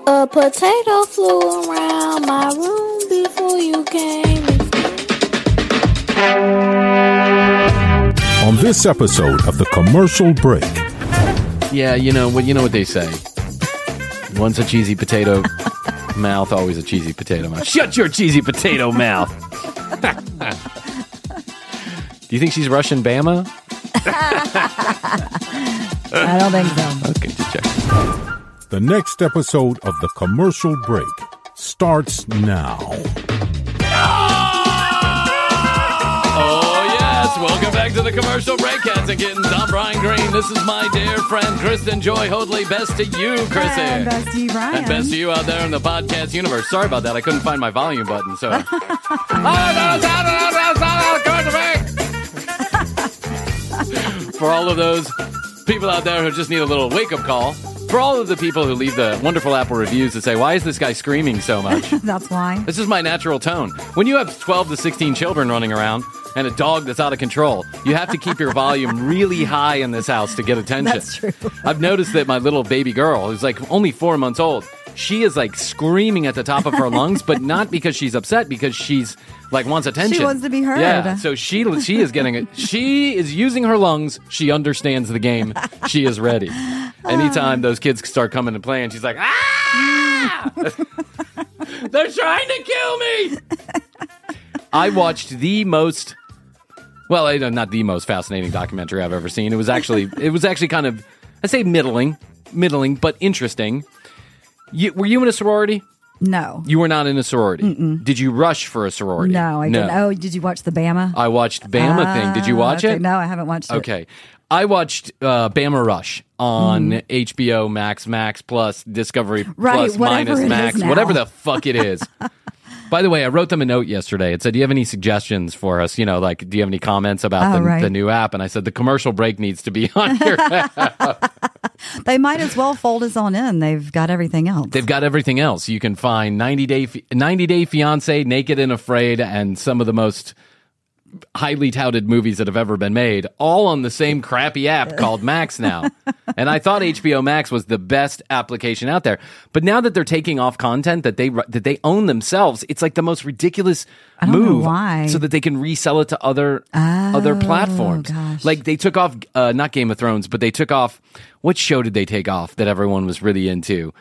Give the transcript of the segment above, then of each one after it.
A potato flew around my room before you came. On this episode of The Commercial Break. Yeah, you know what they say. Once a cheesy potato mouth, always a cheesy potato mouth. Shut your cheesy potato mouth. Do you think she's Russian Bama? I don't think so. Okay, just check. The next episode of The Commercial Break starts now. Oh, yes. Welcome back to The Commercial Break, Cats and Kittens. I'm Brian Green. This is my dear friend, Kristen Joy Hoadley. Best to you, Kristen. And best to you, Brian. And best to you out there in the podcast universe. Sorry about that. I couldn't find my volume button, so... For all of those people out there who just need a little wake-up call, for all of the people who leave the wonderful Apple reviews that say, why is this guy screaming so much? That's why. This is my natural tone. When you have 12 to 16 children running around and a dog that's out of control, you have to keep your volume really high in this house to get attention. That's true. I've noticed that my little baby girl, who's like only 4 months old, she is like screaming at the top of her lungs, but not because she's upset, because she's like wants attention. She wants to be heard. Yeah, so she is getting it. She is using her lungs. She understands the game. She is ready. Anytime those kids start coming and playing, she's like, ah! They're trying to kill me. I watched the most, well, not the most fascinating documentary I've ever seen. It was actually kind of, I say middling, but interesting. Were you in a sorority? No. You were not in a sorority. Mm-mm. Did you rush for a sorority? No, I didn't. Oh, did you watch the Bama? I watched Bama thing. Did you watch it? No, I haven't watched it. Okay. I watched Bama Rush on HBO Max Plus, Discovery Plus, minus Max, whatever the fuck it is. By the way, I wrote them a note yesterday. It said, do you have any suggestions for us? You know, like, do you have any comments about the new app? And I said, the commercial break needs to be on your app. They might as well fold us on in. They've got everything else. They've got everything else. You can find 90 Day Fiancé, Naked and Afraid, and some of the most highly touted movies that have ever been made, all on the same crappy app called Max now. And I thought HBO Max was the best application out there. But now that they're taking off content that they own themselves, it's like the most ridiculous move. Why? So that they can resell it to other platforms. Gosh. Like they took off, not Game of Thrones, but they took off, what show did they take off that everyone was really into?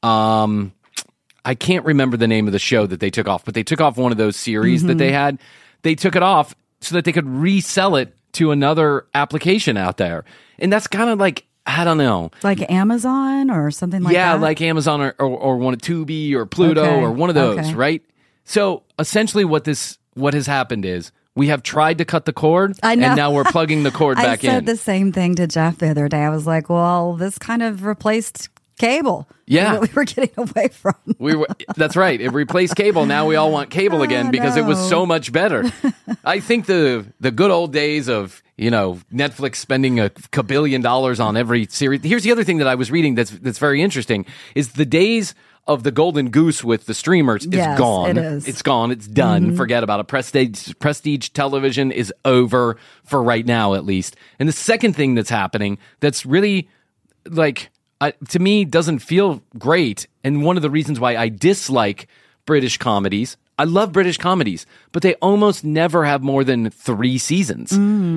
I can't remember the name of the show that they took off, but they took off one of those series that they had. They took it off so that they could resell it to another application out there. And that's kind of like, I don't know. Like Amazon or something like that? Yeah, like Amazon or one of Tubi or Pluto or one of those, right? So essentially what has happened is we have tried to cut the cord, and now we're plugging the cord back in. I said the same thing to Jeff the other day. I was like, well, this kind of replaced cable. Yeah. That we were getting away from. That's right. It replaced cable. Now we all want cable again because it was so much better. I think the good old days of, Netflix spending a kabillion dollars on every series. Here's the other thing that I was reading that's very interesting is the days of the golden goose with the streamers is gone. It is. It's gone. It's done. Forget about it. Prestige television is over for right now, at least. And the second thing that's happening that's really like, to me, doesn't feel great. And one of the reasons why I dislike British comedies, I love British comedies, but they almost never have more than 3 seasons.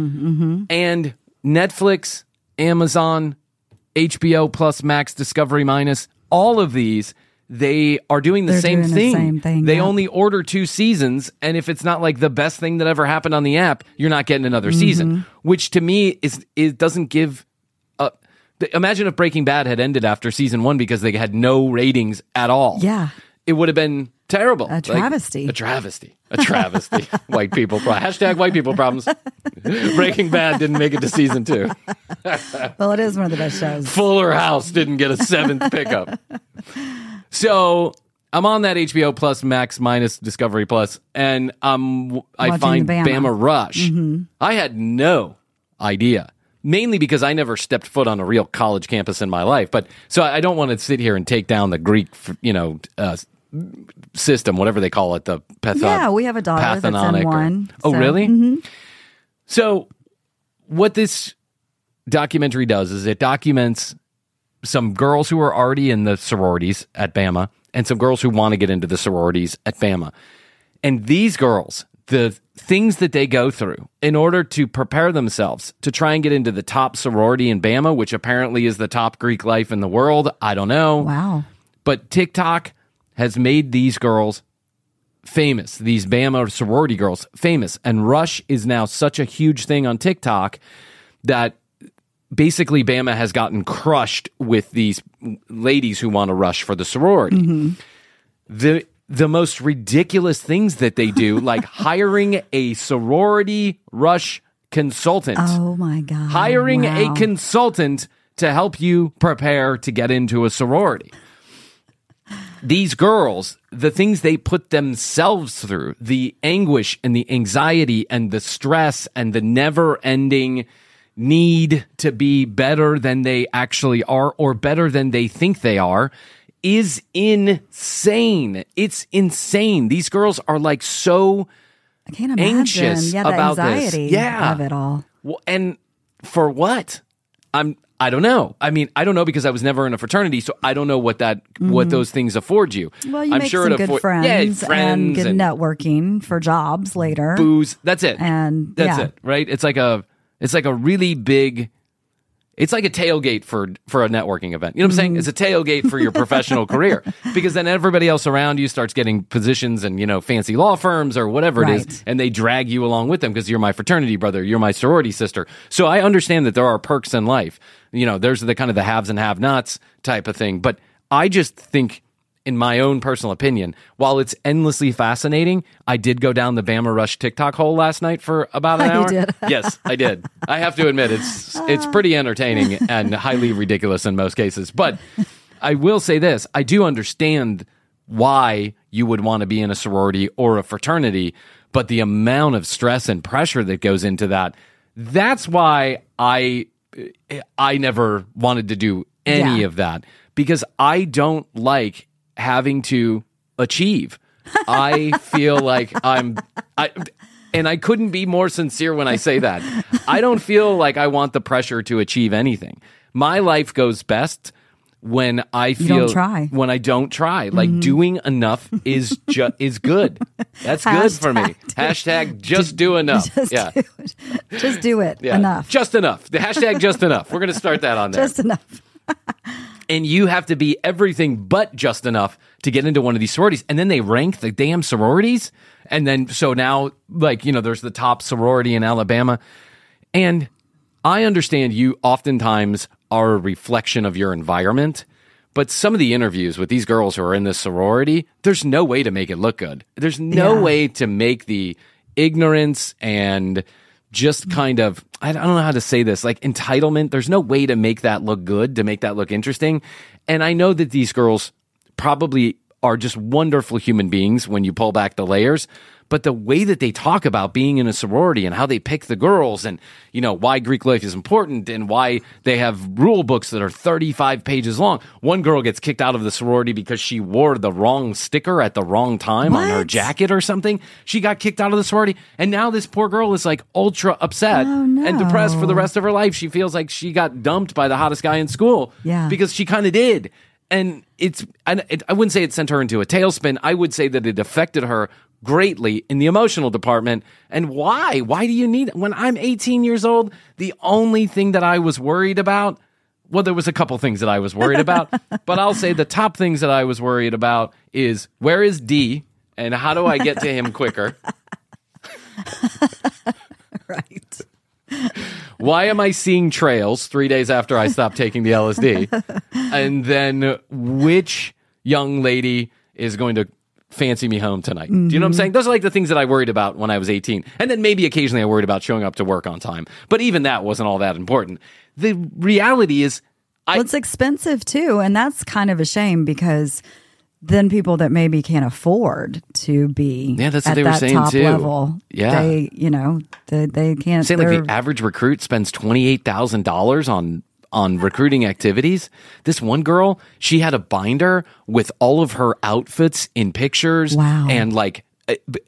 And Netflix, Amazon, HBO Plus, Max, Discovery Minus, all of these, they are doing the same thing. They only order 2 seasons, and if it's not like the best thing that ever happened on the app, you're not getting another season, which to me it doesn't give. Imagine if Breaking Bad had ended after season 1 because they had no ratings at all. Yeah. It would have been terrible. A travesty. A travesty. White people. Hashtag white people problems. Breaking Bad didn't make it to season 2. Well, it is one of the best shows. Fuller House didn't get a 7th pickup. So I'm on that HBO Plus, Max minus Discovery Plus, and I find Bama Rush. I had no idea. Mainly because I never stepped foot on a real college campus in my life. But so I don't want to sit here and take down the Greek, system, whatever they call it. Yeah, we have a daughter that's in one. Oh, really? So what this documentary does is it documents some girls who are already in the sororities at Bama and some girls who want to get into the sororities at Bama. And these girls, the things that they go through in order to prepare themselves to try and get into the top sorority in Bama, which apparently is the top Greek life in the world. I don't know. Wow. But TikTok has made these girls famous, these Bama sorority girls famous. And Rush is now such a huge thing on TikTok that basically Bama has gotten crushed with these ladies who want to rush for the sorority. The most ridiculous things that they do, like hiring a sorority rush consultant. Oh my God. Hiring Wow. a consultant to help you prepare to get into a sorority. These girls, the things they put themselves through, the anguish and the anxiety and the stress and the never-ending need to be better than they actually are or better than they think they are, is insane. It's insane. These girls are like so I can't imagine. anxious Yeah, the about anxiety this. Yeah. of it all. Well, and for what? I don't know. I mean, I don't know because I was never in a fraternity, so I don't know what those things afford you. Well, you I'm make sure some it good afford- friends, yeah, and good and networking for jobs later. booze. That's it. And That's yeah. it. Right? It's like a really big. It's like a tailgate for a networking event. You know what I'm saying? It's a tailgate for your professional career because then everybody else around you starts getting positions in, fancy law firms or whatever it is, Right. and they drag you along with them because you're my fraternity brother, you're my sorority sister. So I understand that there are perks in life. There's the kind of the haves and have-nots type of thing. But I just think, in my own personal opinion, while it's endlessly fascinating, I did go down the Bama Rush TikTok hole last night for about an You hour. did? Yes, I did. I have to admit, it's pretty entertaining and highly ridiculous in most cases. But I will say this. I do understand why you would want to be in a sorority or a fraternity, but the amount of stress and pressure that goes into that's why I never wanted to do any Yeah. of that, because I don't like having to achieve. I feel like and I couldn't be more sincere when I say that. I don't feel like I want the pressure to achieve anything. My life goes best when I feel don't try. when I don't try. Like doing enough is good. That's good for me. Hashtag just do enough. Just yeah. do it. Just do it. Yeah. Enough. Just enough. The hashtag just enough. We're going to start that on there. Just enough. And you have to be everything but just enough to get into one of these sororities. And then they rank the damn sororities. And then, so now, there's the top sorority in Alabama. And I understand you oftentimes are a reflection of your environment. But some of the interviews with these girls who are in this sorority, there's no way to make it look good. There's no way to make the ignorance and just kind of, I don't know how to say this, like entitlement. There's no way to make that look good, to make that look interesting. And I know that these girls probably are just wonderful human beings when you pull back the layers. But the way that they talk about being in a sorority and how they pick the girls and, why Greek life is important and why they have rule books that are 35 pages long. One girl gets kicked out of the sorority because she wore the wrong sticker at the wrong time on her What? jacket or something. She got kicked out of the sorority. And now this poor girl is like ultra upset Oh, no. and depressed for the rest of her life. She feels like she got dumped by the hottest guy in school Yeah. because she kind of did. And I wouldn't say it sent her into a tailspin. I would say that it affected her greatly in the emotional department. And why? Why do you need, when I'm 18 years old, the only thing that I was worried about, well, there was a couple things that I was worried about, but I'll say the top things that I was worried about is, where is D and how do I get to him quicker? Right. Why am I seeing trails 3 days after I stopped taking the LSD? And then which young lady is going to fancy me home tonight? Do you know what I'm saying? Those are like the things that I worried about when I was 18. And then maybe occasionally I worried about showing up to work on time. But even that wasn't all that important. The reality is, Well, it's expensive too, and that's kind of a shame because then people that maybe can't afford to be that's what at they were that saying top too. Yeah, Yeah. they can't. saying like they're- the average recruit spends $28,000 on recruiting activities. This one girl, she had a binder with all of her outfits in pictures. Wow. And like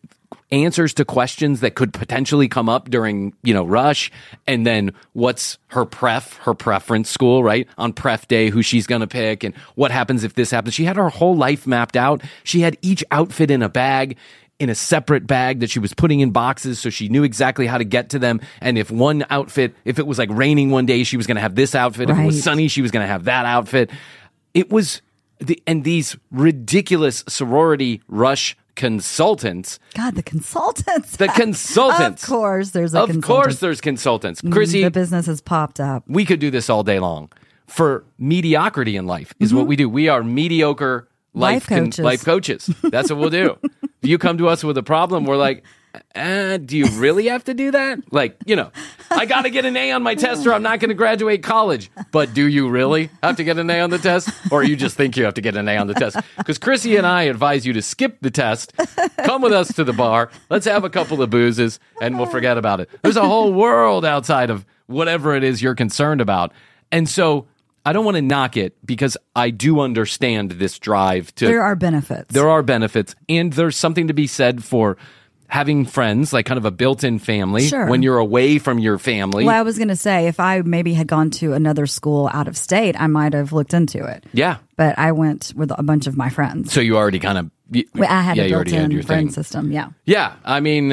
answers to questions that could potentially come up during, rush. And then what's her preference school, right? On pref day, who she's going to pick and what happens if this happens. She had her whole life mapped out. She had each outfit in a bag, in a separate bag that she was putting in boxes, so she knew exactly how to get to them. And if one outfit, if it was like raining one day, she was going to have this outfit. If it was sunny, she was going to have that outfit. It was, and these ridiculous sorority rush consultants. God, the consultants. The consultants. Of course, there's a consultant. Of course, there's consultants. Chrissy, the business has popped up. We could do this all day long. For mediocrity in life is what we do. We are mediocre life coaches. That's what we'll do. If you come to us with a problem, we're like, do you really have to do that? Like, I got to get an A on my test or I'm not going to graduate college. But do you really have to get an A on the test? Or you just think you have to get an A on the test? Because Chrissy and I advise you to skip the test, come with us to the bar, let's have a couple of boozes, and we'll forget about it. There's a whole world outside of whatever it is you're concerned about. And so I don't want to knock it because I do understand this drive to... There are benefits. There are benefits. And there's something to be said for having friends, like kind of a built-in family, when you're away from your family. Well, I was going to say, if I maybe had gone to another school out of state, I might have looked into it. Yeah. But I went with a bunch of my friends. So you already kind of... I had a built-in friend system, yeah. Yeah. I mean,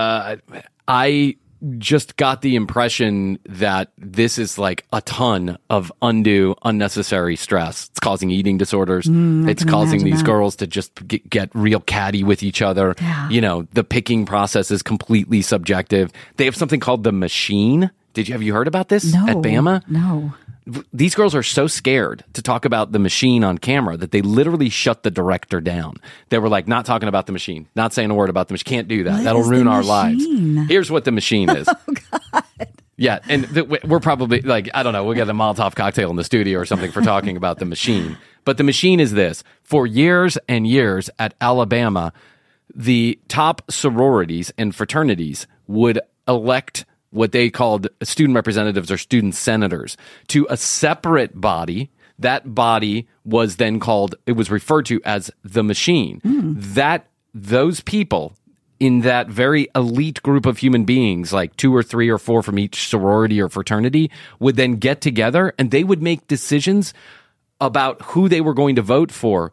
I just got the impression that this is like a ton of undue, unnecessary stress. It's causing eating disorders. It's causing these girls to just get real catty with each other. Yeah. The picking process is completely subjective. They have something called the machine. Have you heard about this at Bama? No. These girls are so scared to talk about the machine on camera that they literally shut the director down. They were like, not talking about the machine, not saying a word about the machine. Can't do that. What That'll ruin our lives. machine? Here's what the machine is. Oh, God. Yeah, and we're probably like, I don't know, we'll get a Molotov cocktail in the studio or something for talking about the machine. But the machine is this. For years and years at Alabama, the top sororities and fraternities would elect what they called student representatives or student senators to a separate body. That body was then it was referred to as the machine. Those people in that very elite group of human beings, like 2 or 3 or 4 from each sorority or fraternity, would then get together and they would make decisions about who they were going to vote for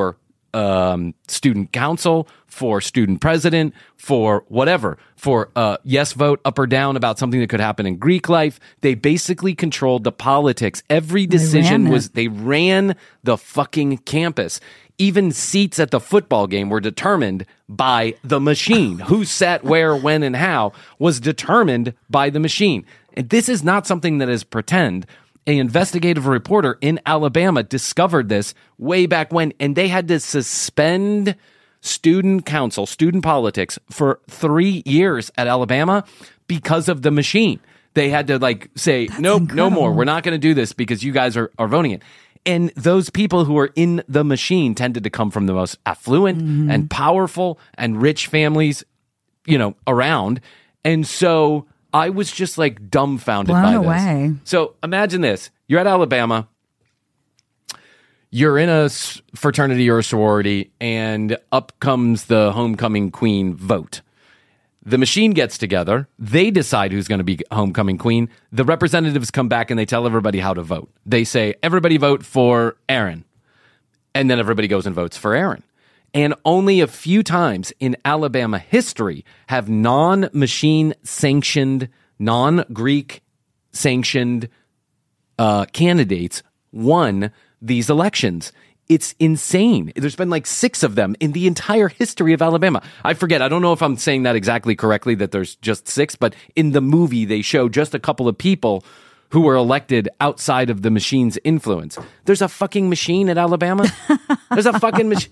student council, for student president, for whatever, for yes vote up or down about something that could happen in Greek life. They basically controlled the politics. Every decision they ran the fucking campus. Even seats at the football game were determined by the machine. Who sat where, when, and how was determined by the machine. And this is not something that is pretend. An investigative reporter in Alabama discovered this way back when, and they had to suspend student council, student politics for 3 years at Alabama because of the machine. They had to say, nope, no more. We're not going to do this because you guys are voting it. And those people who are in the machine tended to come from the most affluent and powerful and rich families, around. And so I was just dumbfounded by this. Blown away. So imagine this. You're at Alabama. You're in a fraternity or a sorority, and up comes the homecoming queen vote. The machine gets together. They decide who's going to be homecoming queen. The representatives come back and they tell everybody how to vote. They say, everybody vote for Aaron. And then everybody goes and votes for Aaron. And only a few times in Alabama history have non-machine sanctioned, non-Greek sanctioned candidates won these elections. It's insane. There's been 6 of them in the entire history of Alabama. I forget. I don't know if I'm saying that exactly correctly, that there's just 6, but in the movie, they show just a couple of people who were elected outside of the machine's influence. There's a fucking machine at Alabama? There's a fucking machine.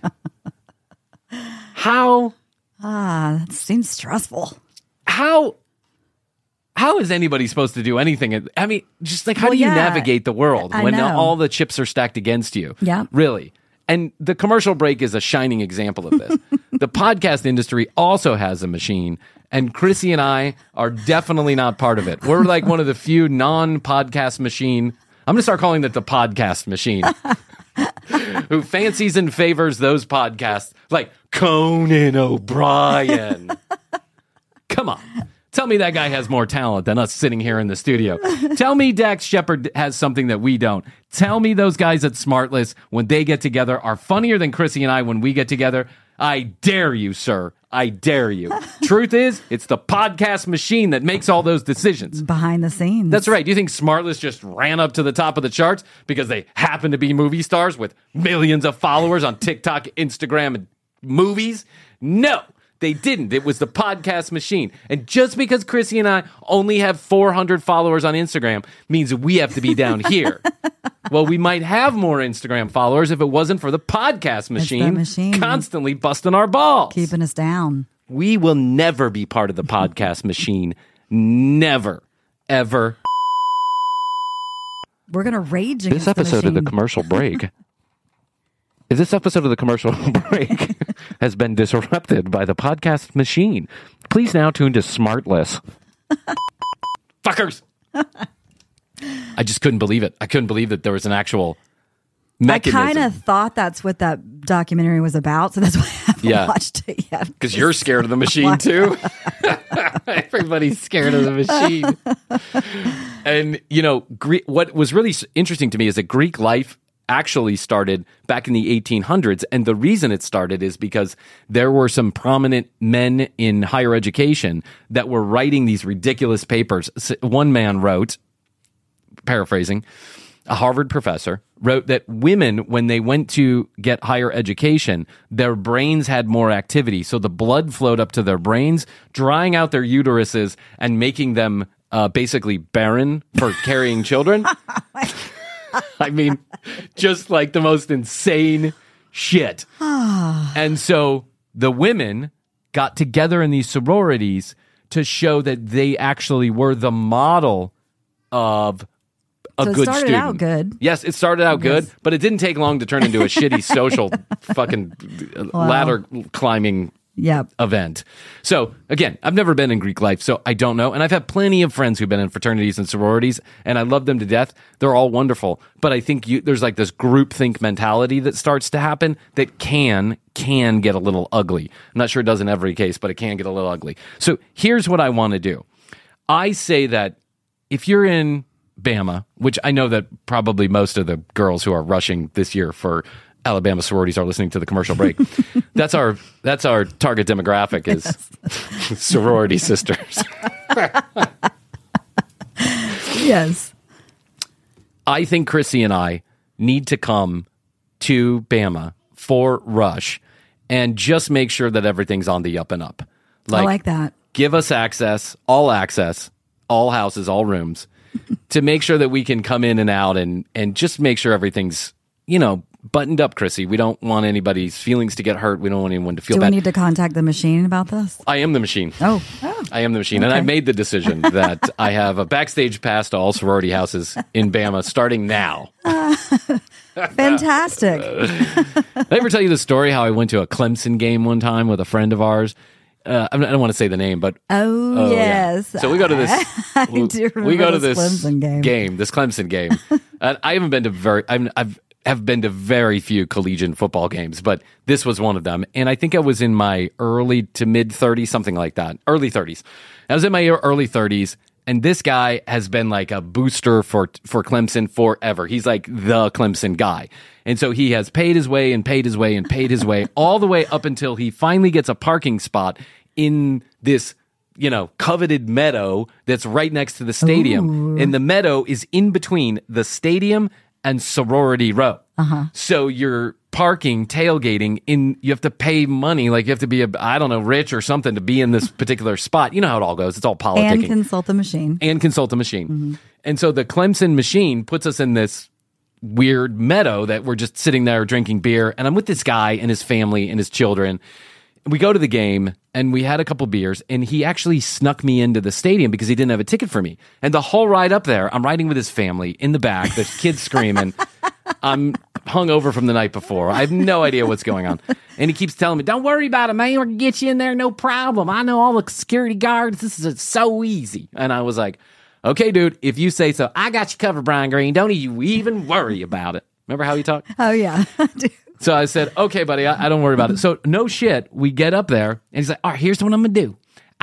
How? That seems stressful. How is anybody supposed to do anything? I mean, just how do you navigate the world when all the chips are stacked against you? Yeah. Really. And the commercial break is a shining example of this. The podcast industry also has a machine, and Chrissy and I are definitely not part of it. We're one of the few non-podcast machine. I'm going to start calling it the podcast machine. Who fancies and favors those podcasts like Conan O'Brien. Come on. Tell me that guy has more talent than us sitting here in the studio. Tell me Dax Shepard has something that we don't. Tell me those guys at Smartless, when they get together, are funnier than Chrissy and I when we get together. I dare you, sir. I dare you. Truth is, it's the podcast machine that makes all those decisions. Behind the scenes. That's right. Do you think Smartless just ran up to the top of the charts because they happen to be movie stars with millions of followers on TikTok, Instagram, and movies? No. They didn't. It was the podcast machine. And just because Chrissy and I only have 400 followers on Instagram means we have to be down here. Well, we might have more Instagram followers if it wasn't for the podcast machine, constantly busting our balls. Keeping us down. We will never be part of the podcast machine. Never. Ever. We're going to rage against This episode the of the commercial break... This episode of the commercial break has been disrupted by the podcast machine. Please now tune to Smartless. Fuckers! I just couldn't believe it. I couldn't believe that there was an actual mechanism. I kind of thought that's what that documentary was about, so that's why I haven't watched it yet. Because you're scared of the machine, too. Everybody's scared of the machine. And, you know, what was really interesting to me is that Greek life actually started back in the 1800s. And the reason it started is because there were some prominent men in higher education that were writing these ridiculous papers. One man wrote, paraphrasing, a Harvard professor wrote that women, when they went to get higher education, their brains had more activity. So the blood flowed up to their brains, drying out their uteruses and making them basically barren for carrying children. I mean, just like the most insane shit. And so the women got together in these sororities to show that they actually were the model of a good student. So it started out good. Yes, it started out good, but it didn't take long to turn into a shitty social fucking ladder climbing event. So again, I've never been in Greek life, so I don't know. And I've had plenty of friends who've been in fraternities and sororities, and I love them to death. They're all wonderful. But I think there's like this groupthink mentality that starts to happen that can get a little ugly. I'm not sure it does in every case, but it can get a little ugly. So here's what I want to do. I say that if you're in Bama, which I know that probably most of the girls who are rushing this year for Alabama sororities are listening to the commercial break. That's our target demographic is sorority sisters. Yes. I think Chrissy and I need to come to Bama for Rush and just make sure that everything's on the up and up. I like that. Give us access, all houses, all rooms, to make sure that we can come in and out and just make sure everything's, buttoned up, Chrissy. We don't want anybody's feelings to get hurt. We don't want anyone to feel bad. Do we need to contact the machine about this? I am the machine. Oh. I am the machine. Okay. And I made the decision that I have a backstage pass to all sorority houses in Bama starting now. Fantastic. Did I ever tell you the story how I went to a Clemson game one time with a friend of ours? I don't want to say the name, but oh yes. Yeah. So we go to this. We go to this Clemson this Clemson game. I haven't been to I've been to very few collegiate football games, but this was one of them. And I think I was in my early to mid 30s, something like that. Early 30s. I was in my early 30s, and this guy has been like a booster for Clemson forever. He's like the Clemson guy. And so he has paid his way and paid his way and paid his way all the way up until he finally gets a parking spot in this, coveted meadow that's right next to the stadium. Ooh. And the meadow is in between the stadium and sorority row. Uh-huh. So you're parking, tailgating, you have to pay money, like you have to be rich or something to be in this particular spot. You know how it all goes. It's all politicking. And consult the machine. Mm-hmm. And so the Clemson machine puts us in this weird meadow that we're just sitting there drinking beer. And I'm with this guy and his family and his children. We go to the game, and we had a couple beers, and he actually snuck me into the stadium because he didn't have a ticket for me. And the whole ride up there, I'm riding with his family in the back, the kids screaming. I'm hungover from the night before. I have no idea what's going on. And he keeps telling me, don't worry about it, man. We're going to get you in there, no problem. I know all the security guards. This is so easy. And I was like, okay, dude, if you say so. I got you covered, Brian Green. Don't you even worry about it. Remember how he talked? Oh, yeah. So I said, okay, buddy, I don't worry about it. So no shit, we get up there, and he's like, all right, here's what I'm going to do.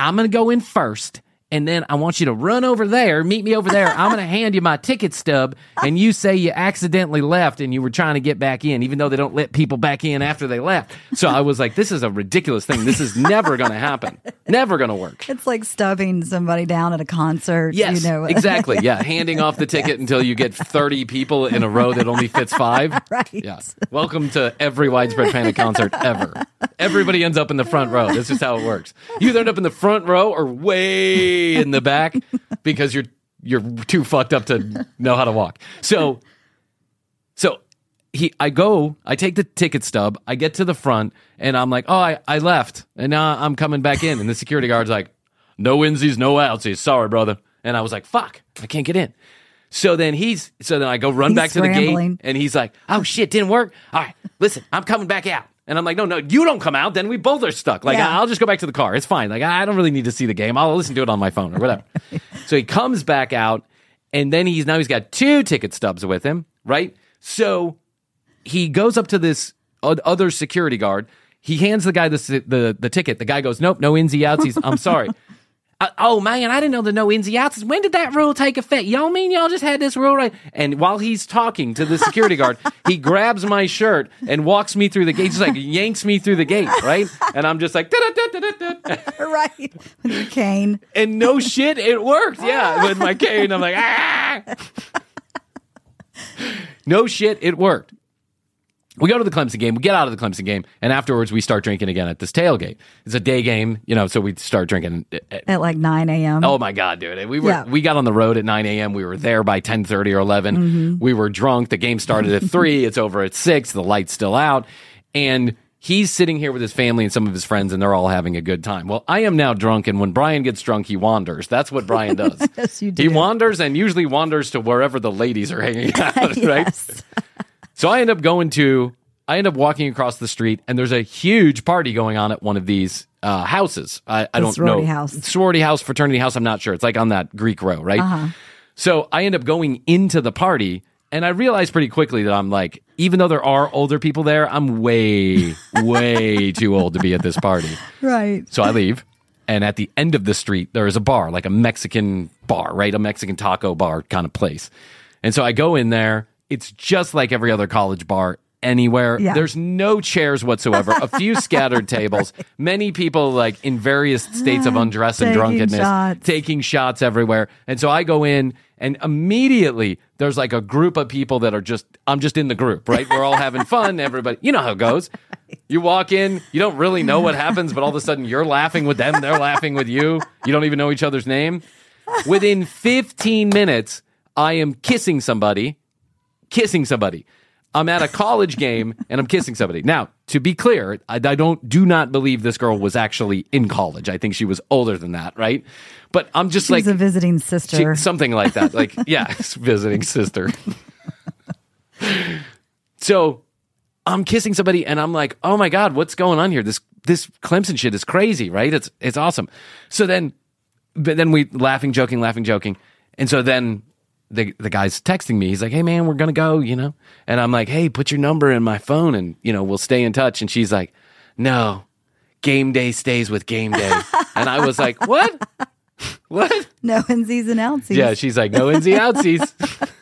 I'm going to go in first. And then I want you to run over there, meet me over there. I'm going to hand you my ticket stub, and you say you accidentally left and you were trying to get back in, even though they don't let people back in after they left. So I was like, this is a ridiculous thing. This is never going to happen. Never going to work. It's like stubbing somebody down at a concert. Yes, you know. exactly. Yeah, handing off the ticket until you get 30 people in a row that only fits 5. Right. Yeah. Welcome to every Widespread Panic concert ever. Everybody ends up in the front row. That's just how it works. You either end up in the front row or way in the back because you're too fucked up to know how to walk. So I take the ticket stub, I get to the front, and I'm like, oh, I left, and now I'm coming back in, and the security guard's like, no insies, no outsies, sorry, brother. And I was like, fuck, I can't get in. So then I go run back to the gate, and he's like, oh shit, didn't work. All right, listen, I'm coming back out. And I'm like, no, you don't come out. Then we both are stuck. Like, I'll just go back to the car. It's fine. Like, I don't really need to see the game. I'll listen to it on my phone or whatever. So he comes back out, and then he's got 2 ticket stubs with him, right? So he goes up to this other security guard. He hands the guy the ticket. The guy goes, nope, no insy outsies. I'm sorry. Oh, man, I didn't know the no ins and outs. When did that rule take effect? Y'all mean y'all just had this rule right? And while he's talking to the security guard, he grabs my shirt and walks me through the gate. Just like yanks me through the gate, right? And I'm just like, da-da-da-da-da-da. Right. With your cane. And no shit, it worked. Yeah, with my cane. I'm like, ah! No shit, it worked. We go to the Clemson game. We get out of the Clemson game, and afterwards we start drinking again at this tailgate. It's a day game, so we start drinking at like 9 a.m. Oh my God, dude! We got on the road at 9 a.m. We were there by 10:30 or 11. Mm-hmm. We were drunk. The game started at 3. It's over at 6. The light's still out, and he's sitting here with his family and some of his friends, and they're all having a good time. Well, I am now drunk, and when Brian gets drunk, he wanders. That's what Brian does. Yes, you do. He wanders, and usually wanders to wherever the ladies are hanging out. Right? So I end up walking across the street, and there's a huge party going on at one of these houses. I don't know. Sorority house, fraternity house, I'm not sure. It's like on that Greek row, right? Uh-huh. So I end up going into the party, and I realize pretty quickly that I'm like, even though there are older people there, I'm way, way too old to be at this party. Right. So I leave, and at the end of the street, there is a bar, like a Mexican bar, right? A Mexican taco bar kind of place. And so I go in there. It's just like every other college bar anywhere. Yeah. There's no chairs whatsoever. A few scattered tables. Right. Many people like in various states of undress and drunkenness, taking shots everywhere. And so I go in, and immediately there's like a group of people that are I'm just in the group, right? We're all having fun. Everybody, you know how it goes. You walk in, you don't really know what happens, but all of a sudden you're laughing with them. They're laughing with you. You don't even know each other's name. Within 15 minutes, I am kissing somebody. I'm at a college game and I'm kissing somebody. Now, to be clear, I do not believe this girl was actually in college. I think she was older than that, right? But I'm just She's a visiting sister. Something like that. Like, yeah, visiting sister. So I'm kissing somebody and I'm like, oh my God, what's going on here? This Clemson shit is crazy, right? It's awesome. So then we laughing, joking. And so then the guy's texting me. He's like, hey, man, we're going to go, And I'm like, hey, put your number in my phone and, we'll stay in touch. And she's like, no, game day stays with game day. And I was like, what? What? No insies and outsies. Yeah, she's like, no insy outsies.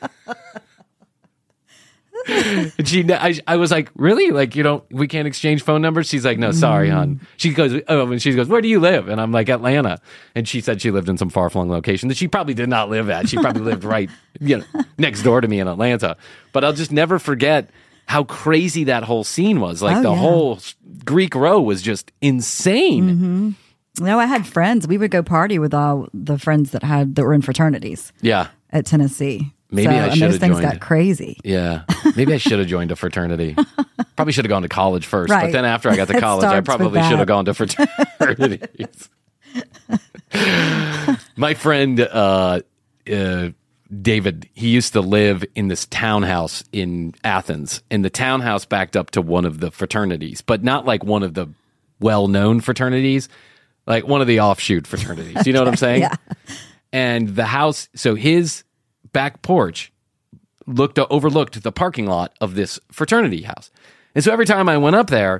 And I was like, really? Like, we can't exchange phone numbers? She's like, no, sorry, hon. She goes, where do you live? And I'm like, Atlanta. And she said she lived in some far-flung location that she probably did not live at. She probably lived right, next door to me in Atlanta. But I'll just never forget how crazy that whole scene was. Like, whole Greek row was just insane. Mm-hmm. No, I had friends. We would go party with all the friends that were in fraternities. Yeah. At Tennessee. Maybe I should have joined. Those things got crazy. Yeah. Maybe I should have joined a fraternity. Probably should have gone to college first. Right. But then after I got to college, I probably should have gone to fraternities. My friend, David, he used to live in this townhouse in Athens. And the townhouse backed up to one of the fraternities, but not like one of the well-known fraternities, like one of the offshoot fraternities. You know what I'm saying? Yeah. And the house, so his back porch overlooked the parking lot of this fraternity house. And so every time I went up there,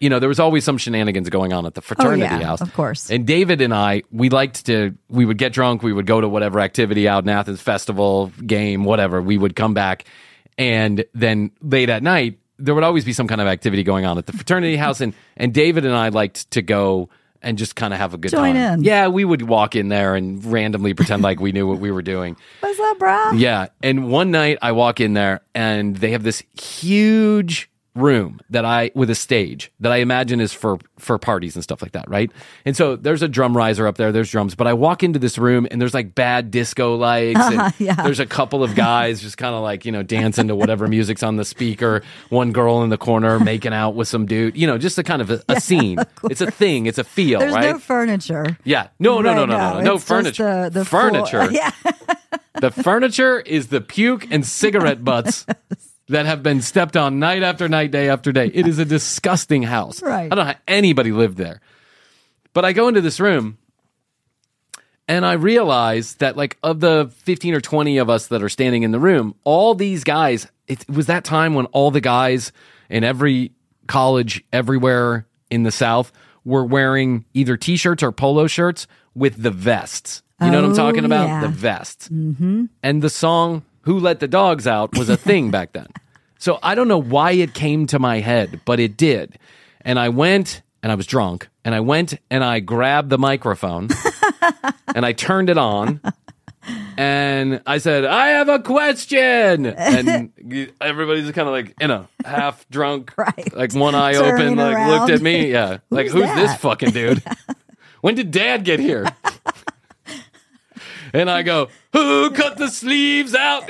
there was always some shenanigans going on at the fraternity house. Of course. And David and I, we would get drunk, we would go to whatever activity out in Athens, festival, game, whatever. We would come back, and then late at night, there would always be some kind of activity going on at the fraternity house, and David and I liked to go and just kind of have a good Join time. in. Yeah, we would walk in there and randomly pretend like we knew what we were doing. What's up, bro? Yeah, and one night I walk in there, and they have this huge room with a stage that I imagine is for parties and stuff like that, right? And so there's a drum riser up there, there's drums, but I walk into this room and there's like bad disco lights, and there's a couple of guys just kind of like, dancing to whatever music's on the speaker, one girl in the corner making out with some dude, just a kind of a scene. It's a thing, it's a feel, There's right? no furniture. Yeah. No It's furniture. Just the furniture. floor. Yeah. The furniture is the puke and cigarette butts that have been stepped on night after night, day after day. It is a disgusting house. Right. I don't know how anybody lived there. But I go into this room, and I realize that, like, of the 15 or 20 of us that are standing in the room, all these guys, it was that time when all the guys in every college everywhere in the South were wearing either T-shirts or polo shirts with the vests. You know what I'm talking about? Yeah. The vests. Mm-hmm. And the song Who Let the Dogs Out was a thing back then. So I don't know why it came to my head, but it did. And I went, and I was drunk, and I went and I grabbed the microphone and I turned it on, and I said, I have a question. And everybody's kind of like, half drunk, Right. like one eye Turning open, like around. looked at me. Yeah. Like, who's this that? fucking dude? When did Dad get here? And I go, who cut the sleeves out?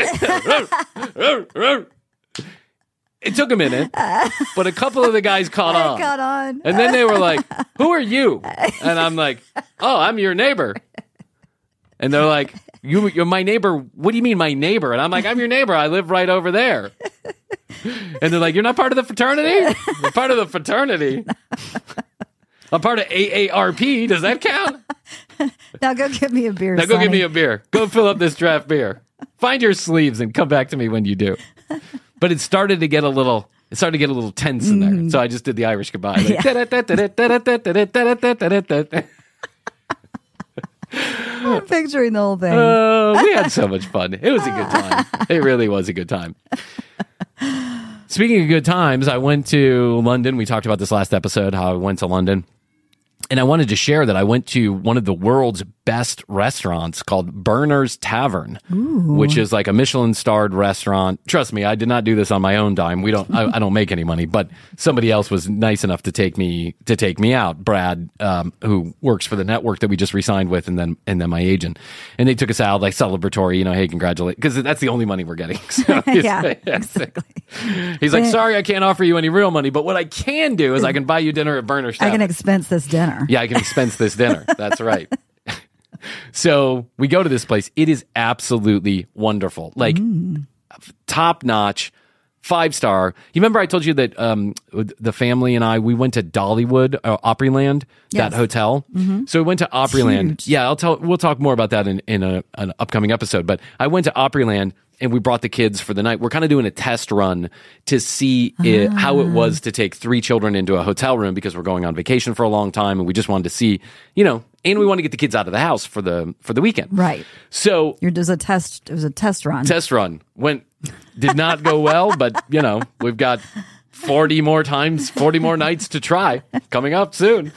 It took a minute, but a couple of the guys caught on. Caught on. And then they were like, who are you? And I'm like, oh, I'm your neighbor. And they're like, you're my neighbor. What do you mean my neighbor? And I'm like, I'm your neighbor. I live right over there. And they're like, you're not part of the fraternity? You're part of the fraternity. I'm part of AARP. Does that count? Now go get me a beer. Now go Sonny. get me a beer. Go fill up this draft beer. Find your sleeves and come back to me when you do. But it started to get a little tense in there. So I just did the Irish goodbye. Like, I'm picturing the whole thing. we had so much fun. It was a good time. It really was a good time. Speaking of good times, I went to London. We talked about this last episode, how I went to London. And I wanted to share that I went to one of the world's best restaurants called Berner's Tavern, which is like a Michelin-starred restaurant. Trust me, I did not do this on my own dime. I don't make any money, but somebody else was nice enough to take me out. Brad, who works for the network that we just re-signed with, and then my agent, and they took us out like celebratory. Hey, congratulate, because that's the only money we're getting. So Exactly. He's like, sorry, I can't offer you any real money, but what I can do is I can buy you dinner at Berner's Tavern. I can expense this dinner. Yeah, I can expense this dinner. That's right. So we go to this place. It is absolutely wonderful. Like top notch, 5-star. You remember I told you that the family and we went to Dollywood, Opryland, that Yes. hotel. So we went to Opryland. Huge. Yeah, we'll talk more about that in an upcoming episode. But I went to Opryland, and we brought the kids for the night. We're kind of doing a test run to see how it was to take 3 children into a hotel room, because we're going on vacation for a long time, and we just wanted to see, and we want to get the kids out of the house for the weekend. Right. So It was a test run. test run did not go well, but we've got 40 more nights to try coming up soon.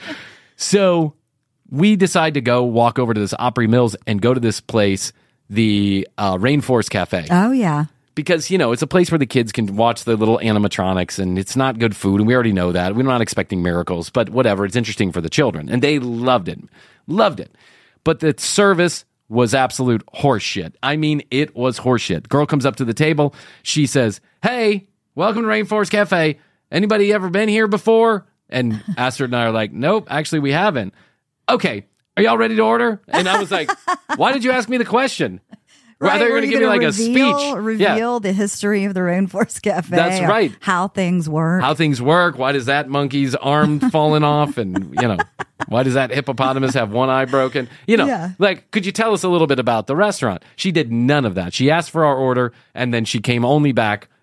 So we decide to go walk over to this Opry Mills and go to this place, the Rainforest Cafe. Oh, yeah. Because, it's a place where the kids can watch the little animatronics, and it's not good food, and we already know that. We're not expecting miracles, but whatever. It's interesting for the children. And they loved it. Loved it. But the service was absolute horseshit. I mean, it was horseshit. Girl comes up to the table. She says, hey, welcome to Rainforest Cafe. Anybody ever been here before? And Astrid and I are like, nope, actually we haven't. Okay, are y'all ready to order? And I was like, why did you ask me the question? Right, I thought you were going to give me like a speech. Reveal the history of the Rainforest Cafe. That's or right. How things work. How things work. Why does that monkey's arm falling off? And, why does that hippopotamus have one eye broken? Yeah. Like, could you tell us a little bit about the restaurant? She did none of that. She asked for our order, and then she came only back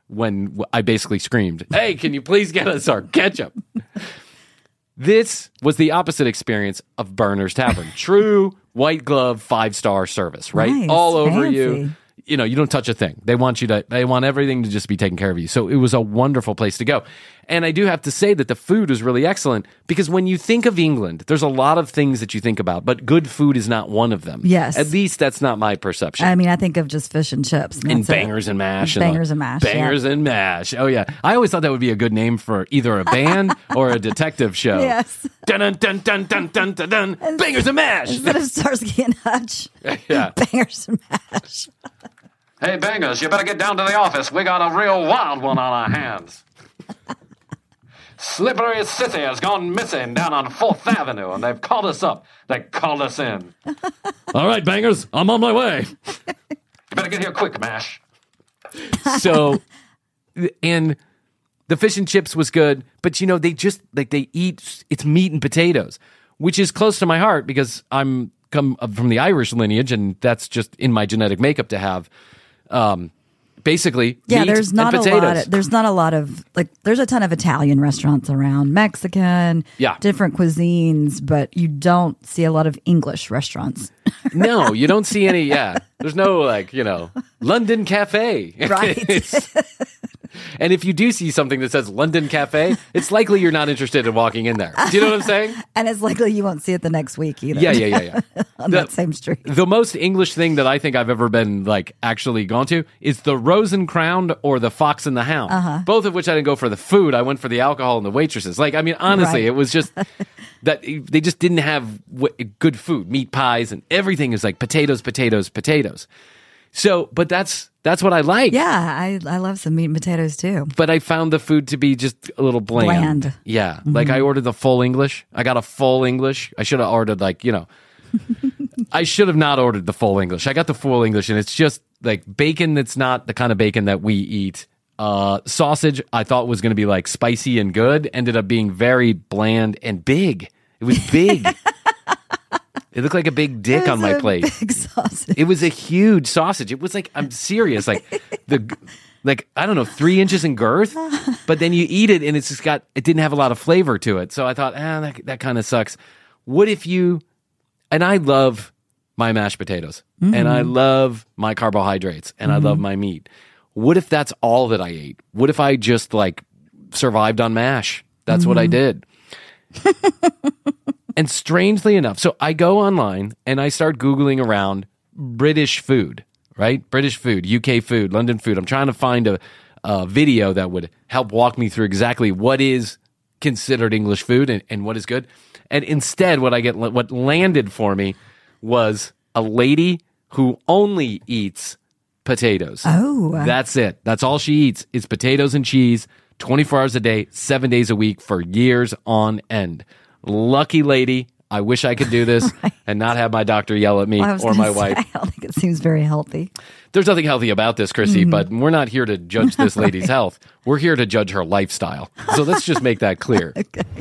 when I basically screamed, "Hey, can you please get us our ketchup?" This was the opposite experience of Berner's Tavern. True white glove 5-star service, right? Nice, All over fancy. you. You know, you don't touch a thing. They want everything to just be taken care of you. So it was a wonderful place to go. And I do have to say that the food was really excellent because when you think of England, there's a lot of things that you think about, but good food is not one of them. Yes. At least that's not my perception. I mean, I think of just fish and chips. And that's it. bangers and mash. Bangers and mash. Bangers and mash. Oh, yeah. I always thought that would be a good name for either a band or a detective show. Yes. Dun dun dun dun dun dun dun dun. Bangers and mash. Instead of Starsky and Hutch. Yeah. Bangers and mash. Hey, Bangers, you better get down to the office. We got a real wild one on our hands. Slippery Sissy has gone missing down on 4th Avenue, and they've called us up. They called us in. All right, Bangers, I'm on my way. You better get here quick, Mash. So, and the fish and chips was good, but you know, they just, like, they eat, it's meat and potatoes, which is close to my heart because I'm come from the Irish lineage, and that's just in my genetic makeup to have, basically, Yeah, meat there's not and a potatoes. lot. There's not a lot of like. There's a ton of Italian restaurants around, Mexican, Yeah. different cuisines, but you don't see a lot of English restaurants. No, you don't see any. Yeah, there's no like, you know, London Cafe. Right. And if you do see something that says London Cafe, it's likely you're not interested in walking in there. Do you know what I'm saying? And it's likely you won't see it the next week either. Yeah. On that same street. The most English thing that I think I've ever been like actually gone to is the Rose and Crown or the Fox and the Hound. Both of which I didn't go for the food. I went for the alcohol and the waitresses. Like, I mean, honestly, Right. it was just that they just didn't have good food, meat pies, and everything is like potatoes. So, but that's what I like. Yeah, I love some meat and potatoes too. But I found the food to be just a little bland. Bland. Yeah. Like I ordered the full English. I got a full English. I should have ordered like, you know, I should have not ordered the full English. I got the full English and it's just like bacon that's not the kind of bacon that we eat. Sausage I thought was going to be like spicy and good. Ended up being very bland and big. It was big. It looked like a big dick on my plate. Big sausage. It was a huge sausage. It was like, I'm serious, like I don't know, 3 inches in girth. But then you eat it and it's just it didn't have a lot of flavor to it. So I thought, that kind of sucks. What if and I love my mashed potatoes and I love my carbohydrates and I love my meat. What if that's all that I ate? What if I just like survived on mash? That's what I did. And strangely enough, so I go online and I start Googling around British food, right? British food, UK food, London food. I'm trying to find a video that would help walk me through exactly what is considered English food and what is good. And instead, what landed for me was a lady who only eats potatoes. Oh. That's it. That's all she eats is potatoes and cheese, 24 hours a day, 7 days a week for years on end. Lucky lady. I wish I could do this and not have my doctor yell at me Well, I was or my gonna say, wife. I don't think it seems very healthy. There's nothing healthy about this, Chrissy, but we're not here to judge this lady's health. We're here to judge her lifestyle. So let's just make that clear.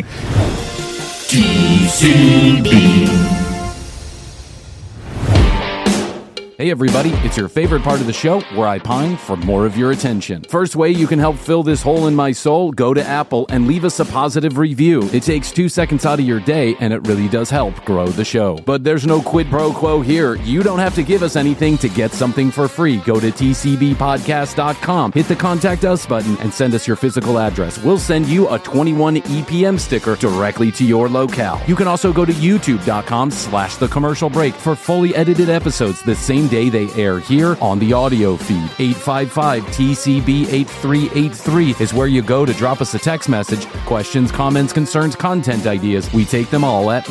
Hey everybody, it's your favorite part of the show where I pine for more of your attention. First way you can help fill this hole in my soul, go to Apple and leave us a positive review. It takes 2 seconds out of your day and it really does help grow the show. But there's no quid pro quo here. You don't have to give us anything to get something for free. Go to tcbpodcast.com, hit the contact us button and send us your physical address. We'll send you a 21 EPM sticker directly to your locale. You can also go to youtube.com/The Commercial Break for fully edited episodes the same day they air here on the audio feed. 855-TCB-8383 is where you go to drop us a text message. Questions, comments, concerns, content ideas. We take them all at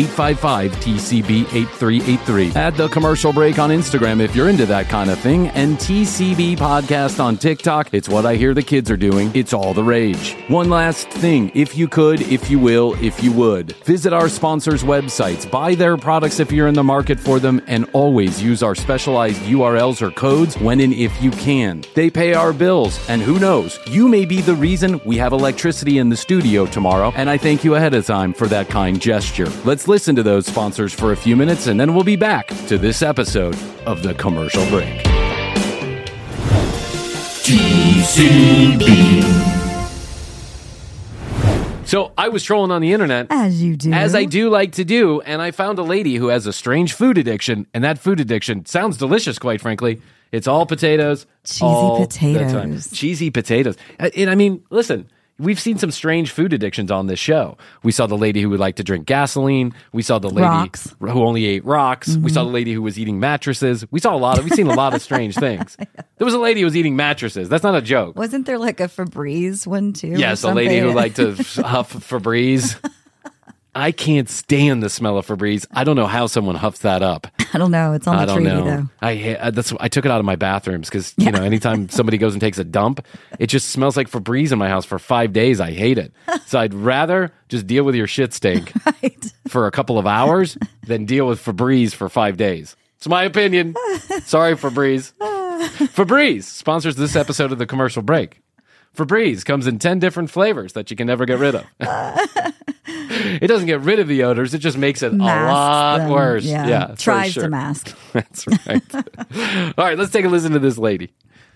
1-855-TCB-8383. Add The Commercial Break on Instagram if you're into that kind of thing. And TCB Podcast on TikTok. It's what I hear the kids are doing. It's all the rage. One last thing. If you could, if you will, if you would, visit our sponsors' websites. Buy their products if you're in the market for them. And always use our specialized URLs or codes when and if you can. They pay our bills, and who knows, you may be the reason we have electricity in the studio tomorrow, and I thank you ahead of time for that kind gesture. Let's listen to those sponsors for a few minutes, and then we'll be back to this episode of The Commercial Break. So I was trolling on the internet, As you do. as I do like to do, and I found a lady who has a strange food addiction, and that food addiction sounds delicious, quite frankly. It's all potatoes. Cheesy all the time. potatoes. Cheesy potatoes. And I mean, listen, we've seen some strange food addictions on this show. We saw the lady who would like to drink gasoline. We saw the lady Rocks. who only ate rocks. We saw the lady who was eating mattresses. We've seen a lot of strange things. There was a lady who was eating mattresses. That's not a joke. Wasn't there like a Febreze one too? Yes, or a lady who something? liked to huff Febreze. I can't stand the smell of Febreze. I don't know how someone huffs that up. I don't know. It's on I the don't treaty know. though. I took it out of my bathrooms because you know anytime somebody goes and takes a dump, it just smells like Febreze in my house for 5 days. I hate it. So I'd rather just deal with your shit stink Right. for a couple of hours than deal with Febreze for 5 days. It's my opinion. Sorry, Febreze. Febreze sponsors this episode of The Commercial Break. Febreze comes in 10 different flavors that you can never get rid of. It doesn't get rid of the odors. It just makes it Masks a lot them. worse. Yeah. for Tries sure. to mask. That's right. All right, let's take a listen to this lady.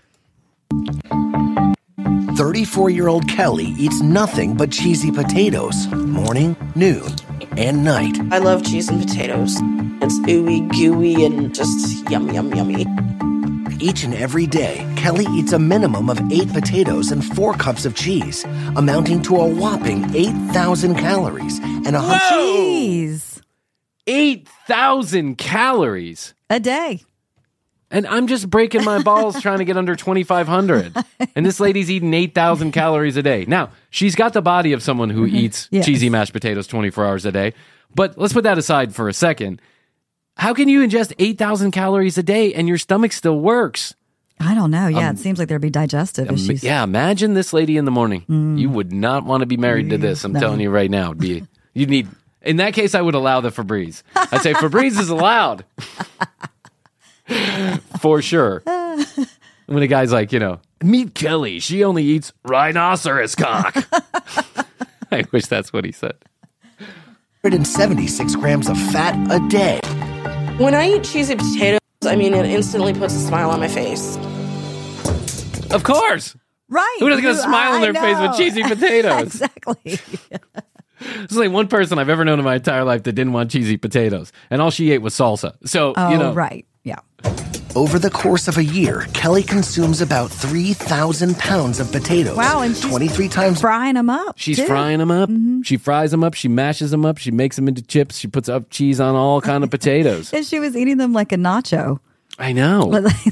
34-year-old Kelly eats nothing but cheesy potatoes, morning, noon, and night. I love cheese and potatoes. It's ooey gooey and just yum, yum, yummy. Each and every day, Kelly eats a minimum of 8 potatoes and 4 cups of cheese, amounting to a whopping 8,000 calories and a Jeez. 8,000 calories. A day. And I'm just breaking my balls trying to get under 2,500. And this lady's eating 8,000 calories a day. Now, she's got the body of someone who eats Yes. cheesy mashed potatoes 24 hours a day. But let's put that aside for a second. How can you ingest 8,000 calories a day and your stomach still works? I don't know. Yeah, it seems like there'd be digestive issues. Yeah, imagine this lady in the morning. You would not want to be married to this. I'm telling you right now. You'd need. In that case, I would allow the Febreze. I'd say Febreze is allowed. For sure. When a guy's like, meet Kelly. She only eats rhinoceros cock. I wish that's what he said. 176 grams of fat a day. When I eat cheesy potatoes, I mean, it instantly puts a smile on my face. Of course. Right. Who doesn't get a smile on their face with cheesy potatoes? Exactly. There's only one person I've ever known in my entire life that didn't want cheesy potatoes, and all she ate was salsa. So, Oh, right. Yeah. Over the course of a year, Kelly consumes about 3,000 pounds of potatoes. Wow, and she's 23 times. Frying them up. She's too. frying them up. She fries them up. She mashes them up. She makes them into chips. She puts up cheese on all kind of potatoes. And she was eating them like a nacho. I know. But like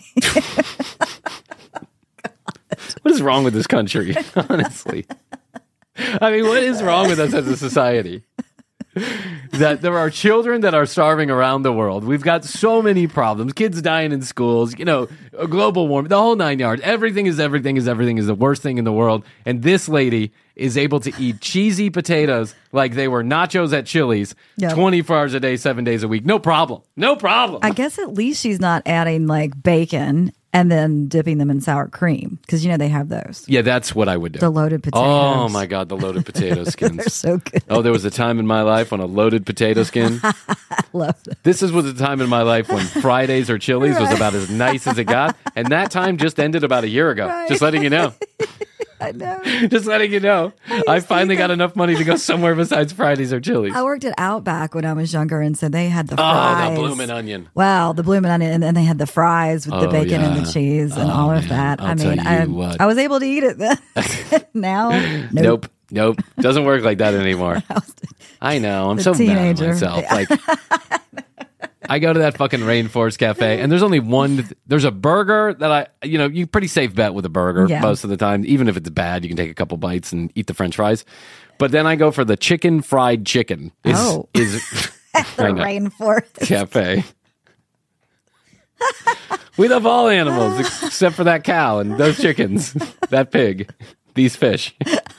What is wrong with this country? Honestly. I mean, what is wrong with us as a society? That there are children that are starving around the world. We've got so many problems. Kids dying in schools, global warming, the whole 9 yards. Everything is the worst thing in the world. And this lady is able to eat cheesy potatoes like they were nachos at Chili's Yep. 24 hours a day, 7 days a week. No problem. No problem. I guess at least she's not adding like bacon and then dipping them in sour cream because they have those. Yeah, that's what I would do. The loaded potatoes. Oh my God, the loaded potato They're skins. so good. Oh, there was a time in my life when a loaded potato skin. I love them. This was a time in my life when Fridays or Chili's was about as nice as it got. And that time just ended about a year ago. Right. Just letting you know. I know. Just letting you know. I finally got enough money to go somewhere besides Fridays or Chili's. I worked at Outback when I was younger, and so they had the Oh, fries. the bloomin' onion. Wow, the bloomin' onion, and then they had the fries with the Oh, bacon and yeah. the cheese and all of that. I'll tell you what. I was able to eat it then. Now, Nope. Doesn't work like that anymore. I know. I'm The so mad at teenager. myself. Like, I go to that fucking Rainforest Cafe, and there's only one. There's a burger that you pretty safe bet with a burger Yeah. most of the time. Even if it's bad, you can take a couple bites and eat the French fries. But then I go for the chicken fried chicken. Is The I know. rainforest. Cafe. We love all animals except for that cow and those chickens, that pig, these fish.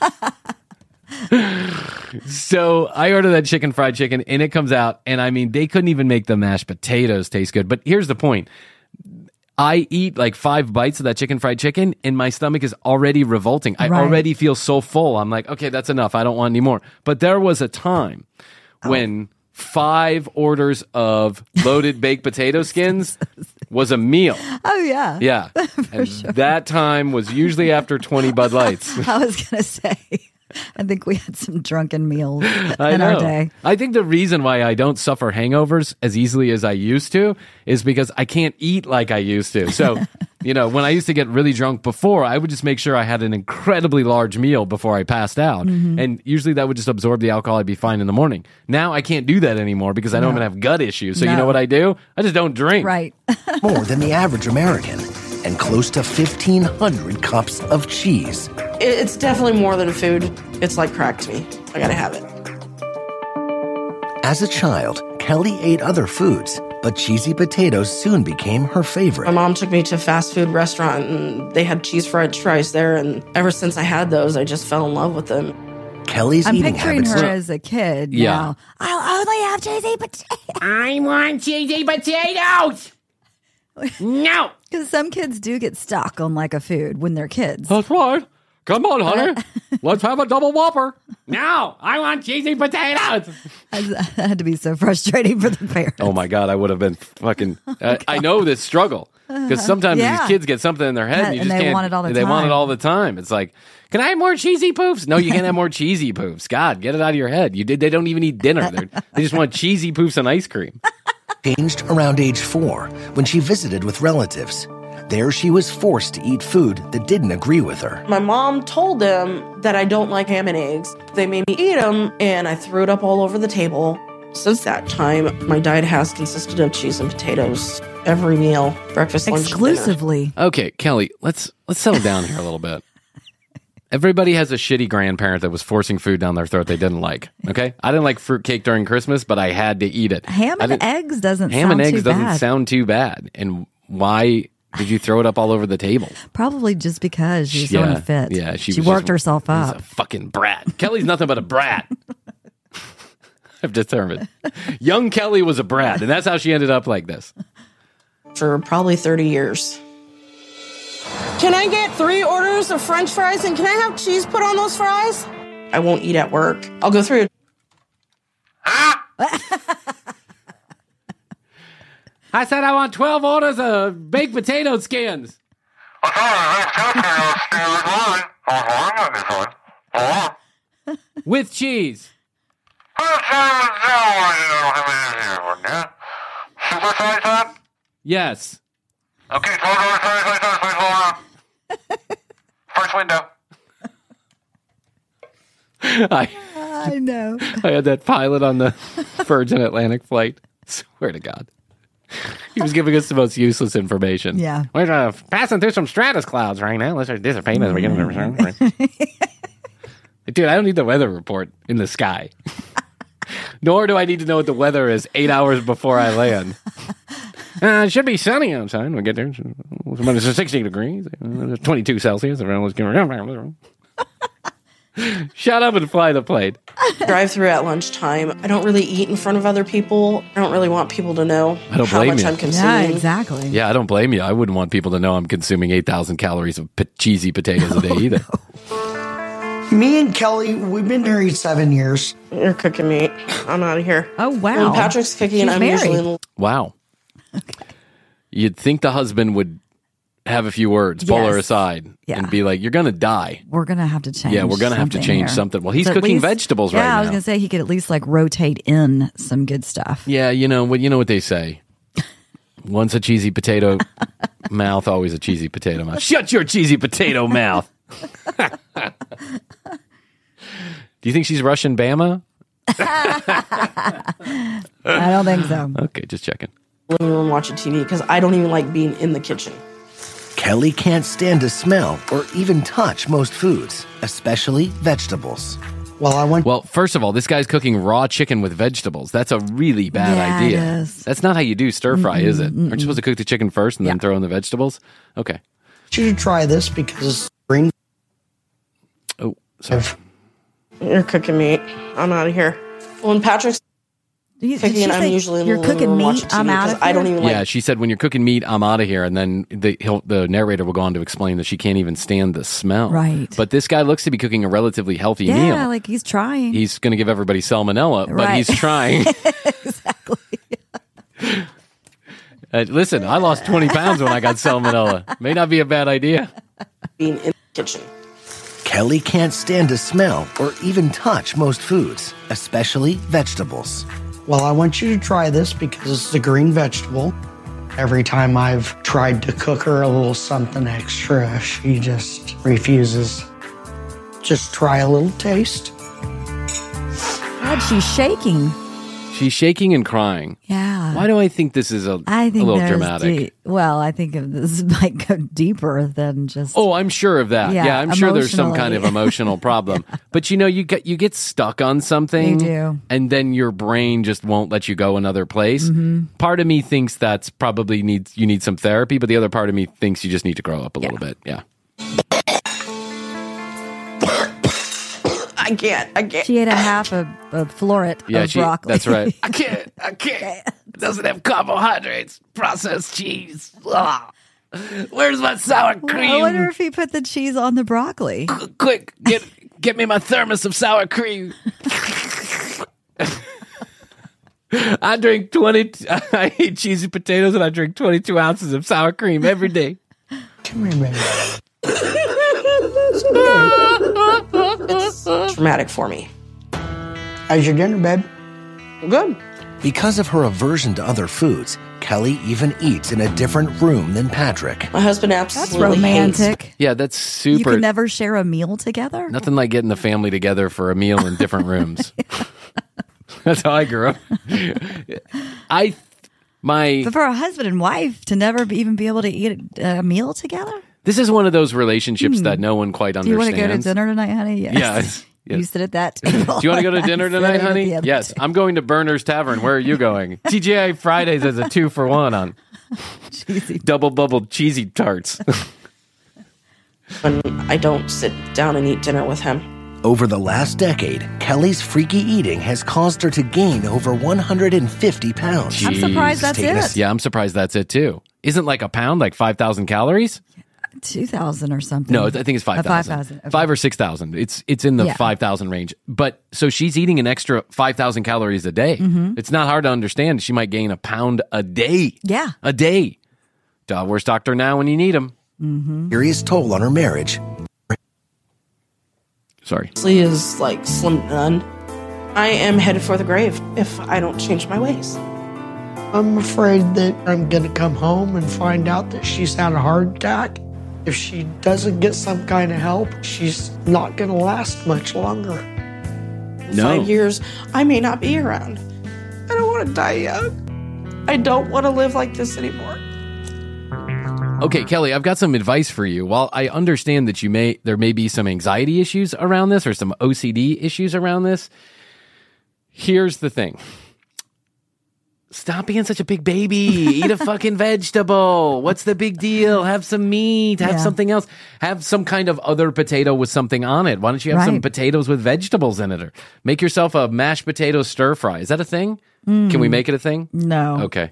So I order that chicken fried chicken and it comes out, and I mean, they couldn't even make the mashed potatoes taste good. But here's the point. I eat like 5 bites of that chicken fried chicken and my stomach is already revolting. I Right. already feel so full. I'm like, okay, that's enough. I don't want any more. But there was a time when 5 orders of loaded baked potato skins was a meal. Oh, yeah. Yeah. And that time was usually after 20 Bud Lights. I was going to say, I think we had some drunken meals I in know. our day. I think the reason why I don't suffer hangovers as easily as I used to is because I can't eat like I used to. So, when I used to get really drunk before, I would just make sure I had an incredibly large meal before I passed out. Mm-hmm. And usually that would just absorb the alcohol. I'd be fine in the morning. Now I can't do that anymore because I know I'm going to have gut issues. So you know what I do? I just don't drink. Right. More than the average American, and close to 1,500 cups of cheese. It's definitely more than food. It's like crack to me. I gotta have it. As a child, Kelly ate other foods, but cheesy potatoes soon became her My favorite. mom took me to a fast food restaurant and they had cheese fried fries there. And ever since I had those, I just fell in love with them. Kelly's I'm eating picturing habits. her as a kid. Yeah. Now. I'll only have cheesy potatoes. I want cheesy potatoes. No. Because some kids do get stuck on like a food when they're kids. That's right. Come on, honey. Let's have a double Whopper. No, I want cheesy potatoes. That had to be so frustrating for the parents. Oh my God, I would have been fucking. I know this struggle because sometimes Yeah. these kids get something in their head and you And just they can't. want it all the They want it time. all the time. It's like, can I have more cheesy poofs? No, you can't have more cheesy poofs. God, get it out of your head. They don't even eat dinner. They just want cheesy poofs and ice cream. Changed around age 4 when she visited with relatives. There she was forced to eat food that didn't agree with her. My mom told them that I don't like ham and eggs. They made me eat them, and I threw it up all over the table. Since that time, my diet has consisted of cheese and potatoes every meal, breakfast, lunch, and dinner. Exclusively. Okay, Kelly, let's settle down here a little bit. Everybody has a shitty grandparent that was forcing food down their throat they didn't like. Okay, I didn't like fruitcake during Christmas, but I had to eat it. Ham and eggs doesn't Ham sound and eggs too doesn't bad. sound too bad. And why did you throw it up all over the table? Probably just because she's so unfit. Yeah, she worked just- herself she's up. a fucking brat. Kelly's nothing but a brat. I've determined. Young Kelly was a brat, and that's how she ended up like this. For probably 30 years. Can I get 3 orders of French fries, and can I have cheese put on those fries? I won't eat at work. I'll go through. I said I want 12 orders of baked potato skins. With cheese. Yes. Okay, first window. I know. I had that pilot on the Virgin Atlantic flight. Swear to God. He was giving us the most useless information. Yeah. We're passing through some stratus clouds right now. Let's dissipate as we get into Dude, I don't need the weather report in the sky. Nor do I need to know what the weather is 8 hours before I land. It should be sunny outside when we get there. It's 60 degrees, 22 Celsius. Shut up and fly the plane. Drive through at lunchtime. I don't really eat in front of other people. I don't really want people to know I don't how blame much you. I'm consuming. Yeah, exactly. Yeah, I don't blame you. I wouldn't want people to know I'm consuming 8,000 calories of cheesy potatoes a day either. Me and Kelly, we've been married 7 years. You're cooking me. I'm out of here. Oh, wow. When Patrick's cooking, She's I'm married. usually in Wow. You'd think the husband would have a few words, pull her Yes. aside, Yeah. and be like, you're going to die. We're going to have to change Yeah, we're gonna have to something change here. something. Well, he's So at cooking least- vegetables right Yeah, I was now. going to say he could at least like rotate in some good stuff. Yeah, you know what they say. Once a cheesy potato mouth, always a cheesy potato mouth. Shut your cheesy potato mouth. Do you think she's Russian Bama? I don't think so. Okay, just checking. living room watching TV because I don't even like being in the kitchen. Kelly can't stand to smell or even touch most foods, especially vegetables. Well, I went. Well, first of all, this guy's cooking raw chicken with vegetables. That's a really bad Yeah, idea. it is. That's not how you do stir fry, is it? Aren't you supposed to cook the chicken first and then throw in the vegetables? Okay. You should try this because green. Oh, sorry. You're cooking me. I'm out of here. When Patrick's cooking. I'm usually in the you're living cooking room meat. watching TV I'm out 'cause of I don't here? even like. Yeah, she said when you're cooking meat, I'm out of here, and then the narrator will go on to explain that she can't even stand the smell. Right. But this guy looks to be cooking a relatively healthy Yeah, meal. like he's trying. He's going to give everybody salmonella, but Right. he's trying. Exactly. Listen, I lost 20 pounds when I got salmonella. May not be a bad idea. Being in the kitchen. Kelly can't stand to smell or even touch most foods, especially vegetables. Well, I want you to try this because it's a green vegetable. Every time I've tried to cook her a little something extra, she just refuses. Just try a little taste. God, she's shaking. She's shaking and crying. Yeah. Why do I think this is a little dramatic? I think this might go deeper than just. Oh, I'm sure of that. Yeah, Yeah, I'm sure there's some kind of emotionally. emotional problem. But you get stuck on something, You do. and then your brain just won't let you go another place. Mm-hmm. Part of me thinks that's probably you need some therapy, but the other part of me thinks you just need to grow up a little bit. Yeah. I can't. She ate a half a floret of broccoli. That's right. I can't. It doesn't have carbohydrates. Processed cheese. Ugh. Where's my sour cream? I wonder if he put the cheese on the broccoli. Quick, get me my thermos of sour cream. I eat cheesy potatoes and I drink 22 ounces of sour cream every day. Come here, baby. It's traumatic for me. How's your dinner, babe? Good. Because of her aversion to other foods, Kelly even eats in a different room than Patrick. My husband That's absolutely romantic. Yeah, that's You super. can never share a meal together. Nothing like getting the family together for a meal in different rooms. That's how I grew up. But for a husband and wife to never even be able to eat a meal together. This is one of those relationships that no one quite Do you understands. want to go to dinner tonight, honey? Yes. Yes. You sit at that table. Do you want to go to dinner tonight, Sitting at honey? the other Yes. table. I'm going to Berner's Tavern. Where are you going? TGI Fridays has a 2-for-1 on Cheesy. double bubble cheesy tarts. When I don't sit down and eat dinner with him. Over the last decade, Kelly's freaky eating has caused her to gain over 150 pounds. I'm surprised that's it. Yeah, I'm surprised that's it too. Isn't like a pound like 5,000 calories? 2,000 or something. No, I think it's 5,000. 5,000. Okay. 5 or 6,000. It's in the Yeah. 5,000 range. But so she's eating an extra 5,000 calories a day. Mm-hmm. It's not hard to understand. She might gain a pound a day. Yeah. A day. Where's Doctor Now when you need him? Serious toll on her marriage. Sorry. Lee is like slim to none. I am headed for the grave if I don't change my ways. I'm afraid that I'm going to come home and find out that she's had a heart attack. If she doesn't get some kind of help, she's not going to last much longer. In 5 years, I may not be around. I don't want to die young. I don't want to live like this anymore. Okay, Kelly, I've got some advice for you. While I understand that there may be some anxiety issues around this or some OCD issues around this, here's the thing. Stop being such a big baby. Eat a fucking vegetable. What's the big deal? Have some meat. Have something else. Have some kind of other potato with something on it. Why don't you have some potatoes with vegetables in it? Or make yourself a mashed potato stir fry. Is that a thing? Can we make it a thing? No. Okay.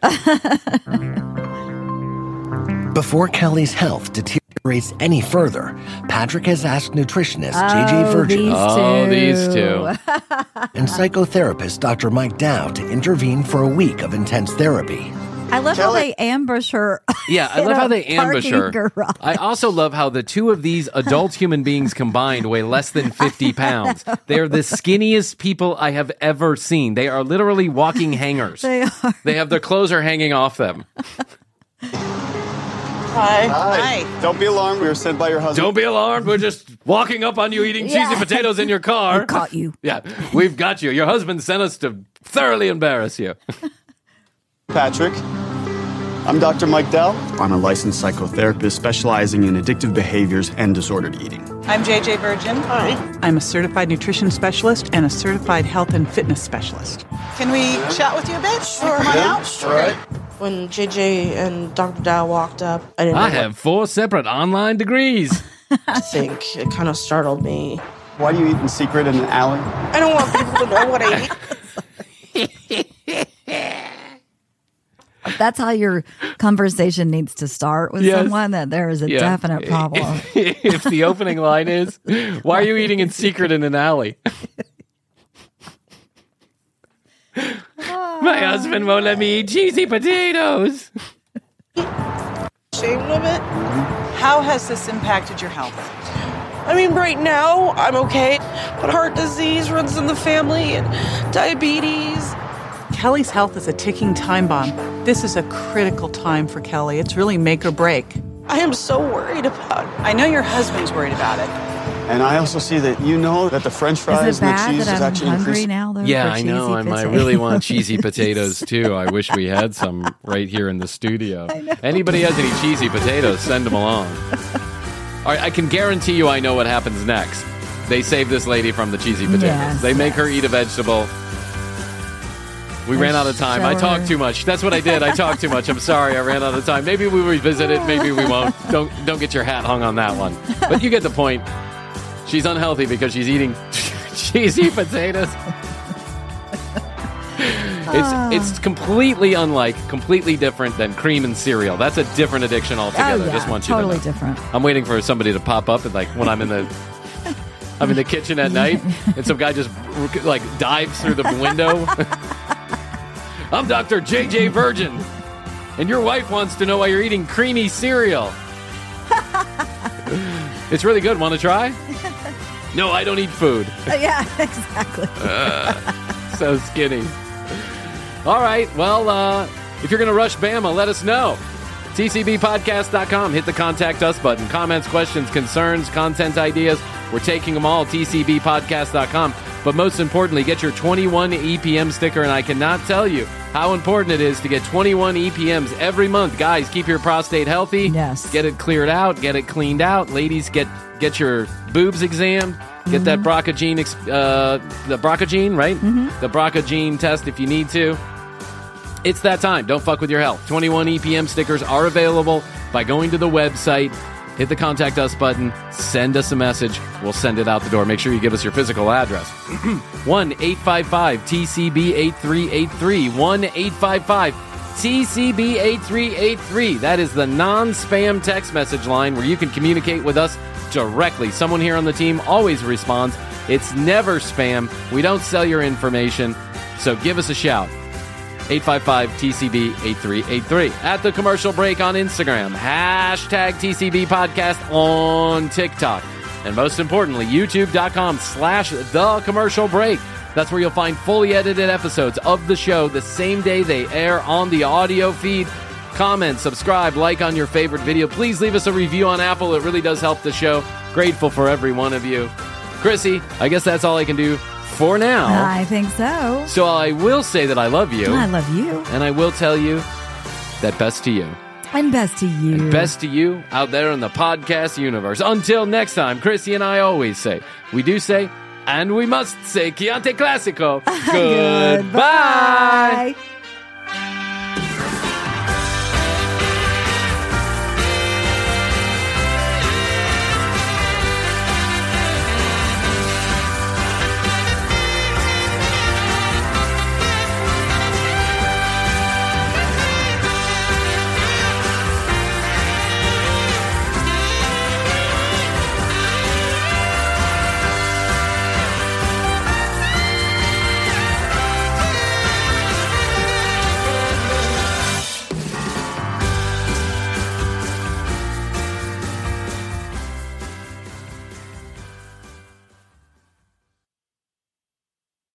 Before Kelly's health deteriorates any further, Patrick has asked nutritionist JJ Virgin These two. and psychotherapist Dr. Mike Dow to intervene for a week of intense therapy. I love how they ambush her. Yeah, I in love a how they ambush her. parking garage. I also love how the two of these adult human beings combined weigh less than 50 pounds. They are the skinniest people I have ever seen. They are literally walking hangers. They are. They have their clothes are hanging off them. Hi. Don't be alarmed. We were sent by your husband. Don't be alarmed. We're just walking up on you eating cheesy potatoes in your car. We caught you. Yeah, we've got you. Your husband sent us to thoroughly embarrass you. Patrick. I'm Dr. Mike Dell. I'm a licensed psychotherapist specializing in addictive behaviors and disordered eating. I'm JJ Virgin. Hi. I'm a certified nutrition specialist and a certified health and fitness specialist. Can we chat with you a bit? Sure. Come on out. All right. When JJ and Dr. Dow walked up, I didn't know I have 4 separate online degrees. what to think. It kind of startled me. Why do you eat in secret in an alley? I don't want people to know what I eat. that's how your conversation needs to start with someone, that there is a definite problem. If the opening line is, why are you eating in secret in an alley? My husband won't let me eat cheesy potatoes. Ashamed of it. How has this impacted your health? I mean, right now, I'm okay, but heart disease runs in the family and diabetes. Kelly's health is a ticking time bomb. This is a critical time for Kelly. It's really make or break. I am so worried about it. I know your husband's worried about it. And I also see that you know that the French fries Is it and the bad cheese that is I'm actually hungry increasing. now, though? Yeah, for I know. cheesy I really want cheesy potatoes, too. I wish we had some right here in the studio. Anybody has any cheesy potatoes, send them along. All right, I can guarantee you I know what happens next. They save this lady from the cheesy potatoes. Yes, They make her eat a vegetable. We ran out of time. I talked too much. That's what I did. I talked too much. I'm sorry. I ran out of time. Maybe we'll revisit it. Maybe we won't. Don't get your hat hung on that one. But you get the point. She's unhealthy because she's eating cheesy potatoes. It's completely completely different than cream and cereal. That's a different addiction altogether. Oh, yeah, Just want you totally to know. different. I'm waiting for somebody to pop up and when I'm in the kitchen at night and some guy just dives through the window. I'm Dr. JJ Virgin, and your wife wants to know why you're eating creamy cereal. It's really good. Want to try? No, I don't eat food. Yeah, exactly. So skinny. All right. Well, if you're going to rush Bama, let us know. TCBpodcast.com. Hit the Contact Us button. Comments, questions, concerns, content ideas. We're taking them all. TCBpodcast.com. But most importantly, get your 21 EPM sticker. And I cannot tell you how important it is to get 21 EPMs every month. Guys, keep your prostate healthy. Yes. Get it cleared out. Get it cleaned out. Ladies, get your boobs examined. Get that BRCA gene, the BRCA gene, right? The BRCA gene test if you need to. It's that time. Don't fuck with your health. 21 EPM stickers are available by going to the website. Hit the Contact Us button. Send us a message. We'll send it out the door. Make sure you give us your physical address. 1-855-TCB-8383. 1-855-TCB-8383. That is the non-spam text message line where you can communicate with us directly. Someone here on the team always responds. It's never spam. We don't sell your information. So give us a shout. 855-TCB-8383. At The Commercial Break on Instagram. Hashtag TCB Podcast on TikTok. And most importantly, YouTube.com/The Commercial Break. That's where you'll find fully edited episodes of the show the same day they air on the audio feed. Comment, subscribe, like on your favorite video. Please leave us a review on Apple. It really does help the show. Grateful for every one of you. Chrissy, I guess that's all I can do for now. I think so. So I will say that I love you. I love you. And I will tell you that best to you. And best to you. And best to you out there in the podcast universe. Until next time, Chrissy and I always say, we do say, and we must say, Chianti Classico. Goodbye.